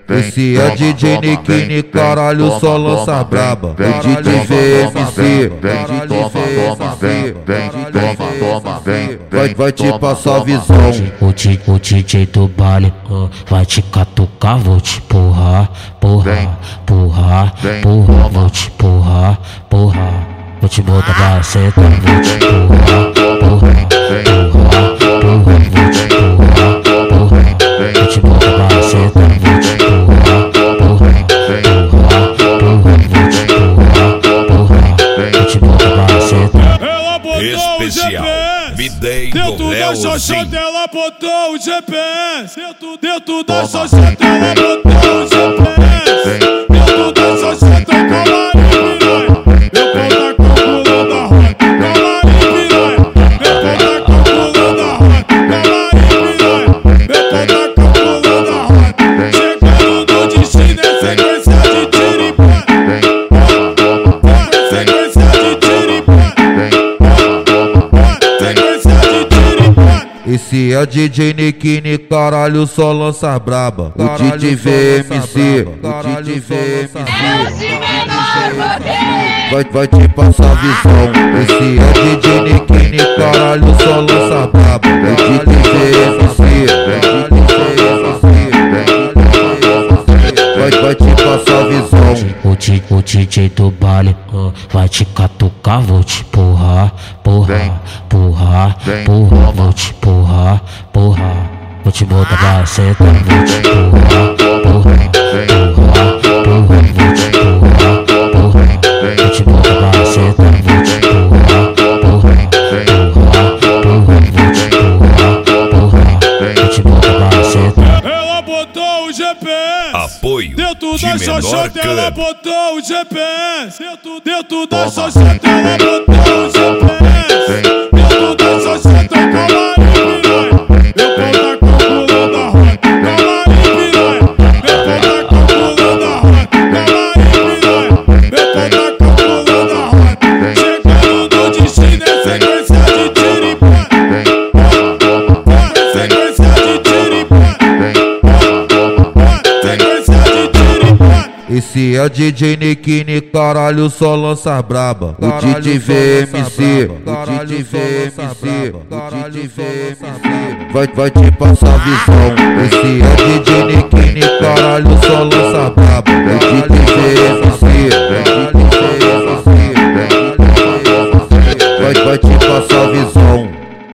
Esse é DJ Nikini, caralho, só lança braba. O DJ VMC, vai te passar visão. O DJ do baile vai te catucar, vou te porrar, porrar, porrar, porrar, vou te porrar, porrar. Vou te botar pra sentar, vou te porrar, porrar, porrar, porrar, vou te porrar, porrar. Vou te botar pra sentar, vou te porrar, porrar, porrar, porrar, vou te porrar, porrar. Vou te botar pra sentar. Ela botou especial. o Bidei GPS dentro do da Leozinho. xoxota, ela botou o GPS dentro da xoxota, ela botou o GPS dentro da xoxota, camarim piranha. Eu vou tá calculando a rota, camarim piranha. Eu vou tá calculando a rota, camarim piranha. Eu vou tá calculando a rota. Chegando no destino é sequência de tiro e pá. Sequência de tiro e pá. Sequência de tiro e pá. Esse é o DJ Nikini, caralho, só lança braba. O DJ VMC, vai te passar visão. Esse é o DJ Nikini, caralho, só lança braba. O DJ VMC, vai te passar visão. O DJ do baile vai te catucar, vou te porrar, porrar, porrar, porrar, vou te porrar, porrar. Vou te botar pra sentar, vou te porrar, porrar, porrar, porrar, vou te porrar, porrar. Vou te botar pra sentar, vou te porrar, porrar, porrar, porrar, vou te porrar, porrar. Vou te botar pra sentar. Ela botou o GPS Apoio dentro de da menor xoxota, ela clã. botou o GPS dentro da xoxota, ela botou o GPS dentro da xoxota, camarim piranha. Eu vou tá calculando a rota, camarim piranha. Eu vou tá calculando a rota, camarim piranha. Eu vou tá calculando a rota. Chegando no destino é sequência de tiro e pá. Sequência de tiro e pá. Sequência de tiro e pá. Esse é o DJ Nikini, caralho, só lança braba. O DJ VMC, vai te passar visão. Esse é o DJ Nikini, caralho, só lança braba. O DJ VMC, vai te passar visão.